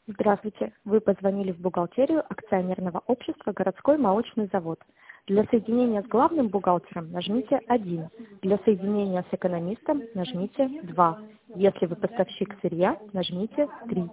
Здравствуйте. Вы позвонили в бухгалтерию акционерного общества «Городской молочный завод». Для соединения с главным бухгалтером нажмите 1. Для соединения с экономистом нажмите 2. Если вы поставщик сырья, нажмите 3.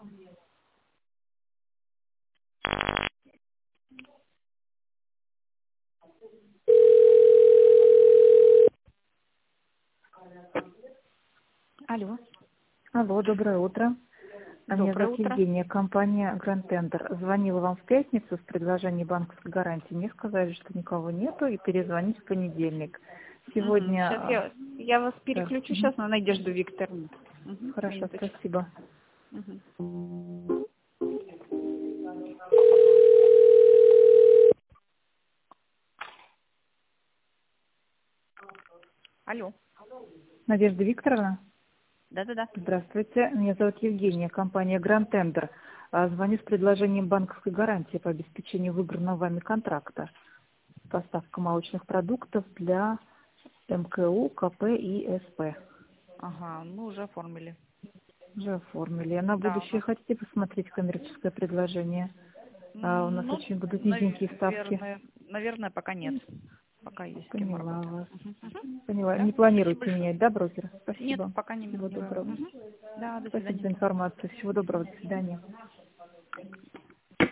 Алло, Алло, доброе утро. Меня доброе зовут утро. Евгения, компания Grand Tender. Звонила вам в пятницу с предложением банковской гарантии. Мне сказали, что никого нету, и перезвонить в понедельник. Сейчас Сегодня... я вас Да. переключу Мгм. сейчас на Надежду Викторовну. Хорошо, Минуточку. спасибо. Мгм. Алло. Надежда Викторовна, Да-да-да. здравствуйте. Меня зовут Евгения, компания Grand Tender. Звоню с предложением банковской гарантии по обеспечению выбранного вами контракта. Поставка молочных продуктов для МКУ, КП и СП. Ага, мы уже оформили. Уже оформили. А на Да, у будущее нас. хотите посмотреть коммерческое предложение? У нас Ну, очень будут низенькие ставки. наверное, пока нет. Пока есть с кем Поняла работаем. вас. Мгм. Поняла. Да, Не спасибо планируете большое. менять, да, брокера? Нет, Спасибо. пока не Всего меняем. доброго. Да, до Спасибо свидания. за информацию. Всего доброго. До свидания.